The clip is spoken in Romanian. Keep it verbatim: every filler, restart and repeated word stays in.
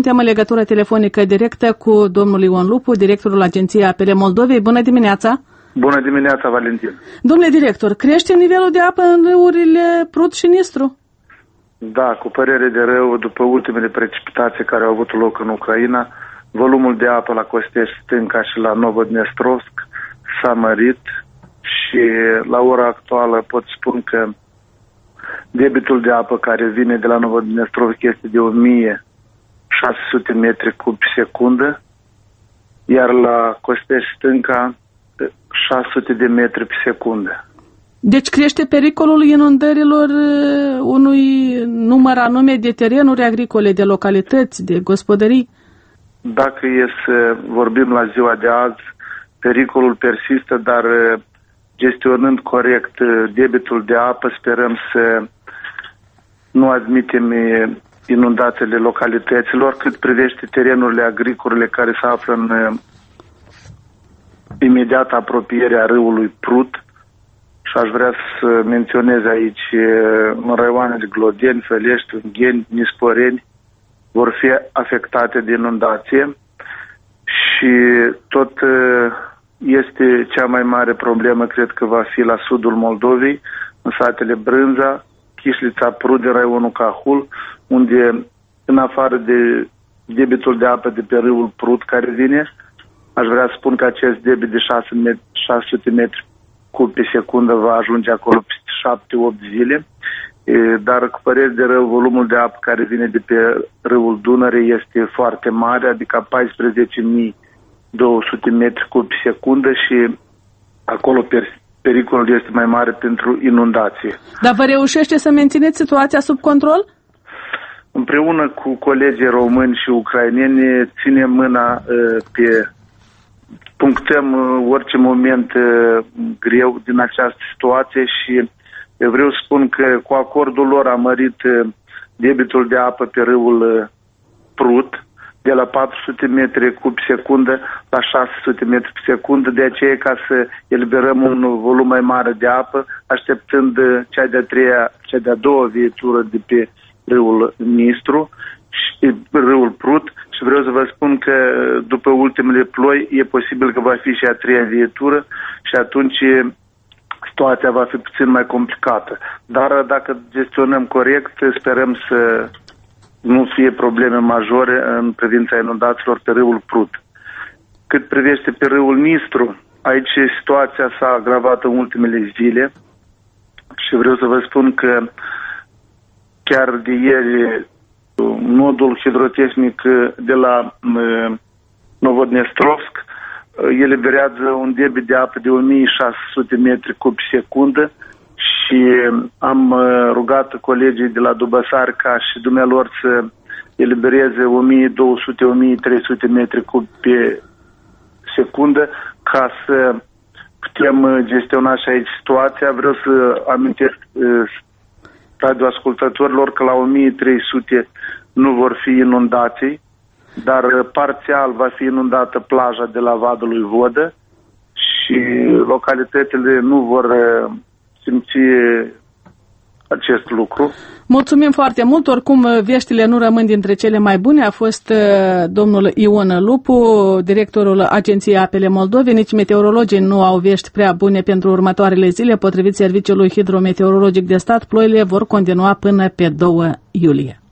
suntem în legătură telefonică directă cu domnul Ion Lupu, directorul Agenției Apele Moldovei. Bună dimineața! Bună dimineața, Valentin! Domnule director, crește nivelul de apă în râurile Prut și Nistru? Da, cu părere de rău, după ultimele precipitații care au avut loc în Ucraina, volumul de apă la Costești Stânca și la Novodnestrovsk s-a mărit și la ora actuală pot spune că debitul de apă care vine de la Novodnestrovsk este de o mie șase sute metri cub pe secundă, iar la Costești Stânca șase sute de metri pe secundă. Deci crește pericolul inundărilor unui număr anume de terenuri agricole, de localități, de gospodării? Dacă e să vorbim la ziua de azi, pericolul persistă, dar gestionând corect debitul de apă, sperăm să nu admitem inundațiile localităților. Cât privește terenurile agricole care se află în imediată apropiere a râului Prut, și aș vrea să menționez aici în raioanele Glodeni, Felești, Ungheni, Nisporeni, vor fi afectate de inundație și tot este cea mai mare problemă, cred că va fi la sudul Moldovei, în satele Brânza, Chișlița, Prut din raionul Cahul, unde în afară de debitul de apă de pe râul Prut care vine, aș vrea să spun că acest debit de șase sute metri cub pe secundă va ajunge acolo peste șapte opt zile, dar cu părere de rău, volumul de apă care vine de pe râul Dunăre este foarte mare, adică paisprezece mii două sute metri cub pe secundă și acolo pericolul este mai mare pentru inundație. Dar vă reușește să mențineți situația sub control? Împreună cu colegii români și ucraineni ținem mâna pe... punctăm orice moment greu din această situație și eu vreau să spun că cu acordul lor a mărit debitul de apă pe râul Prut de la patru sute metri cub secundă la șase sute metri pe secundă, de aceea ca să eliberăm un volum mai mare de apă, așteptând cea de-a treia, cea de-a doua vietură de pe râul Nistru și râul Prut. Și vreau să vă spun că după ultimele ploi e posibil că va fi și a treia vietură și atunci situația va fi puțin mai complicată. Dar dacă gestionăm corect, sperăm să nu fie probleme majore în privința inundațiilor pe râul Prut. Cât privește pe râul Nistru, aici situația s-a agravat în ultimele zile și vreau să vă spun că chiar de ieri nodul hidrotehnic de la Novodnestrovsk eliberează un debit de apă de o mie șase sute metri cub secundă și am rugat colegii de la Dubăsari ca și dumnealor să elibereze o mie două sute - o mie trei sute metri cub pe secundă ca să putem gestiona și aici situația. Vreau să amintesc radioascultătorilor că la o mie trei sute nu vor fi inundații, dar parțial va fi inundată plaja de la Vadul lui Vodă și localitățile nu vor simți acest lucru. Mulțumim foarte mult, oricum veștile nu rămân dintre cele mai bune. A fost domnul Ion Lupu, directorul Agenției Apele Moldovei. Nici meteorologii nu au vești prea bune pentru următoarele zile. Potrivit Serviciului Hidrometeorologic de Stat, ploile vor continua până pe doi iulie.